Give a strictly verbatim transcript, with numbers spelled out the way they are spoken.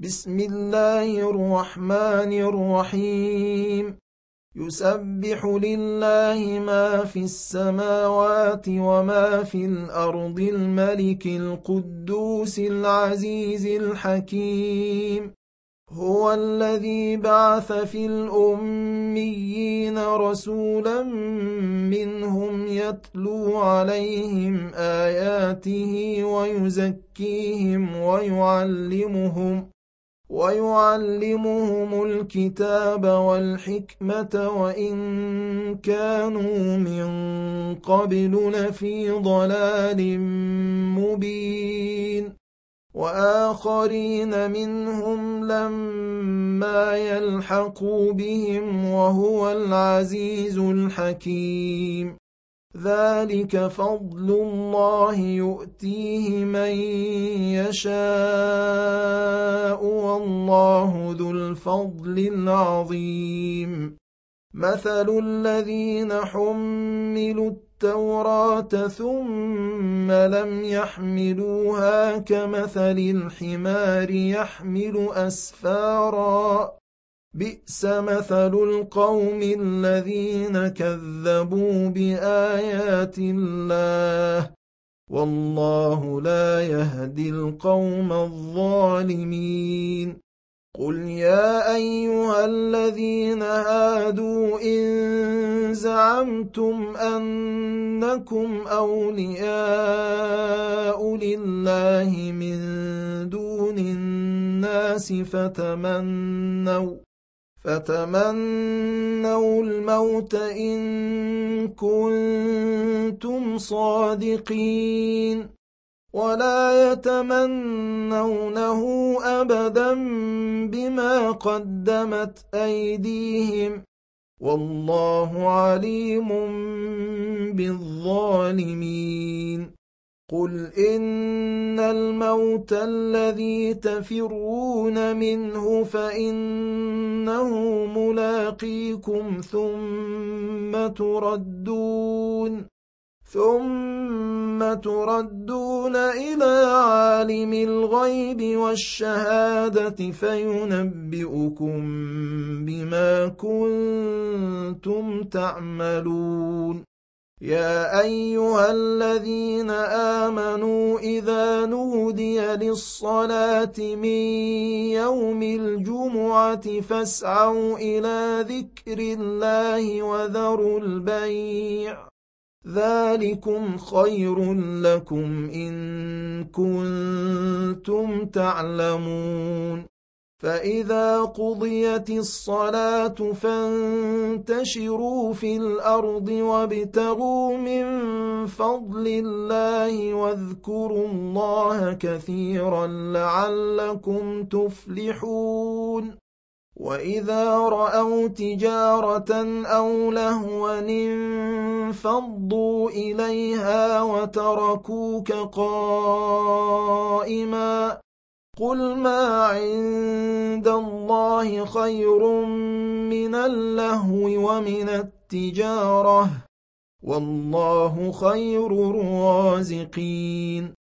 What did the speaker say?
بسم الله الرحمن الرحيم يسبح لله ما في السماوات وما في الأرض الملك القدوس العزيز الحكيم هو الذي بعث في الأميين رسولا منهم يتلو عليهم آياته ويزكيهم ويعلمهم ويعلمهم الكتاب والحكمة وإن كانوا من قبل لفي ضلال مبين وآخرين منهم لما يلحقوا بهم وهو العزيز الحكيم ذلك فضل الله يؤتيه من يشاء والله ذو الفضل العظيم مثل الذين حملوا التوراة ثم لم يحملوها كمثل الحمار يحمل أسفارا بئس مثل القوم الذين كذبوا بآيات الله والله لا يهدي القوم الظالمين قل يا أيها الذين هادوا إن زعمتم أنكم أولياء لله من دون الناس فتمنوا فتمنوا الموت إن كنتم صادقين ولا يتمنونه أبدا بما قدمت أيديهم والله عليم بالظالمين قل إن الموت الذي تفرون منه فإنه ملاقيكم ثم تردون ثم تردون إلى عالم الغيب والشهادة فينبئكم بما كنتم تعملون يا أيها الذين آمنوا إذا نودي للصلاة من يوم الجمعة فاسعوا إلى ذكر الله وذروا البيع ذلكم خير لكم إن كنتم تعلمون فإذا قضيت الصلاة فانتشروا في الأرض وابتغوا من فضل الله واذكروا الله كثيرا لعلكم تفلحون وإذا رأوا تجارة أو لهوا انفضوا إليها وتركوك قائما قل ما عند الله خير من اللهو ومن التجارة والله خير الرازقين